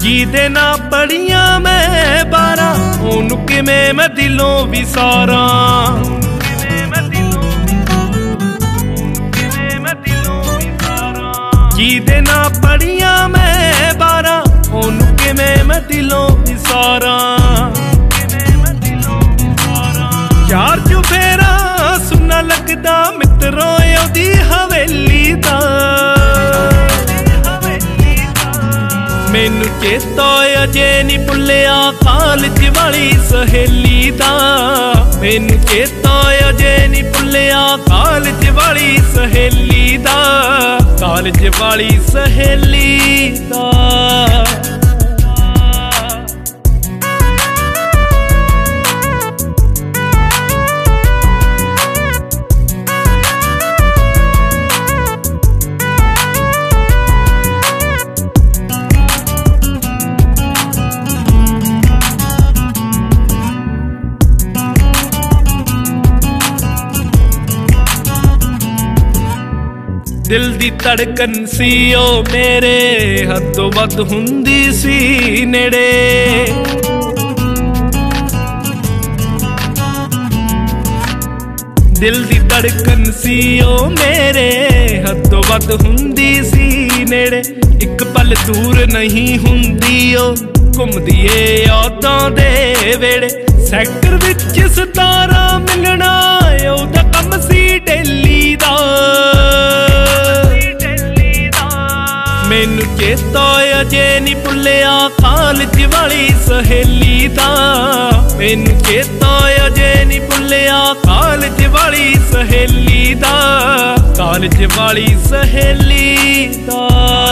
ਜਿਹਦੇ ਨਾ ਪੜੀਆਂ ਮੈਂ 12 ਉਹਨੂੰ ਕਿਵੇਂ ਮੈਂ ਦਿਲੋਂ ਵਿਸਾਰਾਂ। ਜਿਹਦੇ ਨਾ ਪੜੀਆਂ ਮੈਂ 12 ਉਹਨੂੰ ਕਿਵੇਂ ਮੈਂ ਦਿਲੋਂ ਵਿਸਾਰਾਂ। ਯਾਰ ਚੁਫੇਰਾ ਸੁਣਨਾ ਲੱਗਦਾ ਮਿੱਤਰੋਂ ਉਹਦੀ ਹਵੇਲੀ ਦਾ। ਮੈਨੂੰ ਚੇਤਾ ਅਜੇ ਨੀ ਭੁੱਲਿਆ ਕਾਲਜ ਵਾਲੀ ਸਹੇਲੀ ਦਾ। ਮੈਨੂੰ ਚੇਤਾ ਅਜੇ ਨੀ ਭੁੱਲਿਆ ਕਾਲਜ ਵਾਲੀ ਸਹੇਲੀ ਦਾ। ਕਾਲਜ ਵਾਲੀ ਸਹੇਲੀ ਦਾ। ਦਿਲ ਦੀ ਧੜਕਨ ਸੀ ਉਹ ਮੇਰੇ ਹੱਦੋਂ ਵੱਧ ਹੁੰਦੀ ਸੀ ਨੇੜੇ। ਦਿਲ ਦੀ ਧੜਕਨ ਸੀ ਉਹ ਮੇਰੇ ਹੱਦੋਂ ਵੱਧ ਹੁੰਦੀ ਸੀ ਨੇੜੇ। ਇੱਕ ਪਲ ਦੂਰ ਨਹੀਂ ਹੁੰਦੀ ਉਹ ਘੁੰਮਦੀ ਏ ਯਾਦਾਂ ਦੇ ਵੇੜੇ। ਸੈਕਟਰ ਵਿੱਚ ਸਿਤਾਰਾ ਮਿਲਣਾ ਉਹਦਾ ਕੰਮ ਸੀ ਡੇਲੀ ਦਾ। ਮੈਨੂੰ ਚੇਤਾ ਅਜੇ ਨੀ ਭੁੱਲਿਆ ਕਾਲਜ ਵਾਲੀ ਸਹੇਲੀ ਦਾ। ਮੈਨੂੰ ਚੇਤਾ ਅਜੇ ਨੀ ਭੁੱਲਿਆ ਕਾਲਜ ਵਾਲੀ ਸਹੇਲੀ ਦਾ। ਕਾਲਜ ਵਾਲੀ ਸਹੇਲੀ ਦਾ।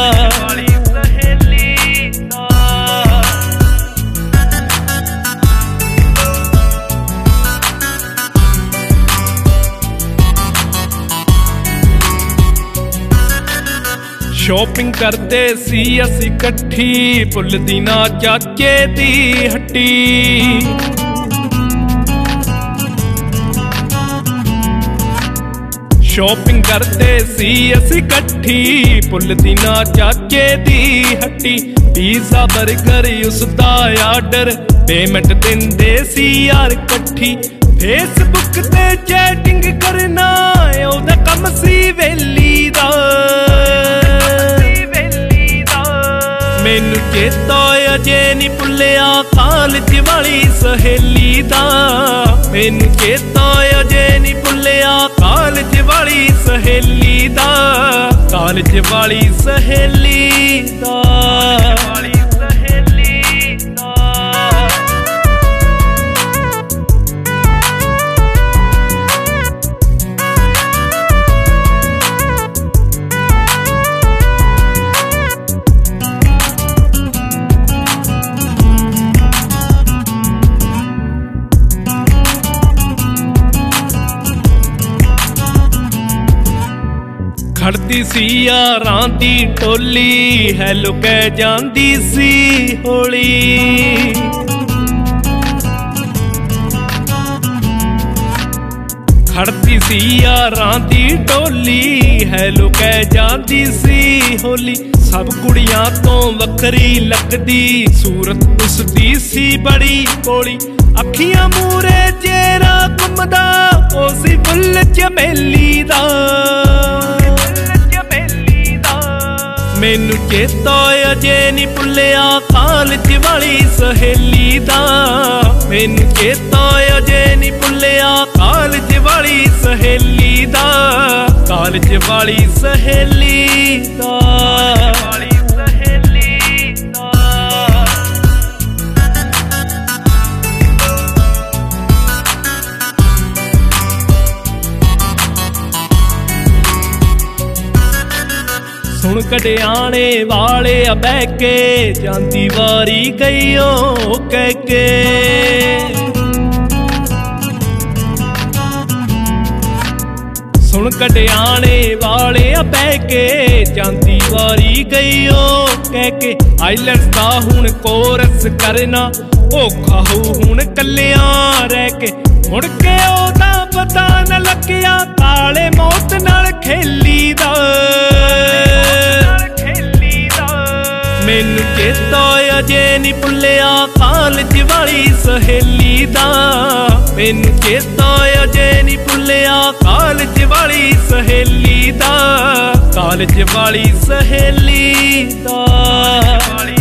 ਸ਼ੋਪਿੰਗ ਕਰਦੇ ਸੀ ਅਸੀਂ ਇਕੱਠੀ ਭੁੱਲਦੀ ਨਾ ਚਾਚੇ ਦੀ ਹੱਟੀ। ਸ਼ੋਪਿੰਗ ਕਰਦੇ ਸੀ ਅਸੀਂ ਇਕੱਠੀ ਭੁੱਲਦੀ ਨਾ ਚਾਚੇ ਦੀ ਹੱਟੀ। ਪੀਜ਼ਾ ਬਰਗਰ ਉਸਦਾ ਆਰਡਰ ਪੇਮੈਂਟ ਦਿੰਦੇ ਸੀ ਯਾਰ ਇਕੱਠੀ। ਫੇਸਬੁੱਕ ਤੇ ਚੈਟਿੰਗ ਕਰਨਾ ਉਹਦਾ ਕੰਮ ਸੀ ਵੇਲੀ ਦਾ। ਮੈਨੂੰ ਚੇਤਾ ਅਜੇ ਨੀ ਭੁੱਲਿਆ ਕਾਲਜ ਵਾਲੀ ਸਹੇਲੀ ਦਾ। ਮੈਨੂੰ ਚੇਤਾ ਅਜੇ ਨੀ ਭੁੱਲਿਆ ਕਾਲਜ ਵਾਲੀ ਸਹੇਲੀ ਦਾ। ਕਾਲਜ ਵਾਲੀ ਸਹੇਲੀ ਦਾ। ਖੜਦੀ ਸੀ ਯਾਰਾਂ ਦੀ ਟੋਲੀ ਹੈਲੋ ਕਹਿ ਜਾਂਦੀ ਸੀ ਹੋਲੀ। ਖੜਦੀ ਸੀ ਯਾਰਾਂ ਦੀ ਟੋਲੀ ਹੈਲੋ ਕਹਿ ਜਾਂਦੀ ਸੀ ਹੋਲੀ। ਸਭ ਕੁੜੀਆਂ ਤੋਂ ਵੱਖਰੀ ਲੱਗਦੀ ਸੂਰਤ ਉਸਦੀ ਸੀ ਬੜੀ ਭੋਲੀ। ਅੱਖੀਆਂ ਮੂਰੇ ਚਿਹਰਾ ਘੁੰਮਦਾ ਉਹ ਸੀ ਫੁੱਲ ਚਮੇਲੀ ਦਾ। ਮੈਨੂੰ ਚੇਤਾ ਅਜੇ ਨੀ ਭੁੱਲਿਆ ਕਾਲਜ ਵਾਲੀ ਸਹੇਲੀ ਦਾ। ਮੈਨੂੰ ਚੇਤਾ ਅਜੇ ਨੀ ਭੁੱਲਿਆ ਕਾਲਜ ਵਾਲੀ ਸਹੇਲੀ ਦਾ। ਕਾਲਜ ਵਾਲੀ ਸਹੇਲੀ ਦਾ। ਸੁਣ ਕਢਿਆਣੇ ਵਾਲੇ ਆ ਬਹਿ ਕੇ ਜਾਂਦੀ ਵਾਰੀ ਗਈ ਓ ਕਹਿ ਕੇ। ਸੁਣ ਕਢਿਆਣੇ ਵਾਲੇ ਆ ਬਹਿ ਕੇ ਜਾਂਦੀ ਵਾਰੀ ਗਈ ਓ ਕਹਿ ਕੇ। ਆਈਲੈਂਡਸ ਦਾ ਹੁਣ ਕੋਰਸ ਕਰਨਾ ਔਖਾ ਹੋ ਹੁਣ ਕੱਲਿਆਂ ਰਹਿ ਕੇ। ਮੁੜ ਕੇ ਉਹਦਾ ਪਤਾ ਨਾ ਲੱਗਿਆ ਕਾਲੇ ਮੌਤ ਨਾਲ ਖੇਲੀ ਦਾ। ਮੈਨੂੰ ਚੇਤਾ नी भुल्लिया कालज वाली सहेली दा। मैनू चेता अजे नी भुल्लिया कालज वाली सहेली दा, कालज वाली सहेली दा।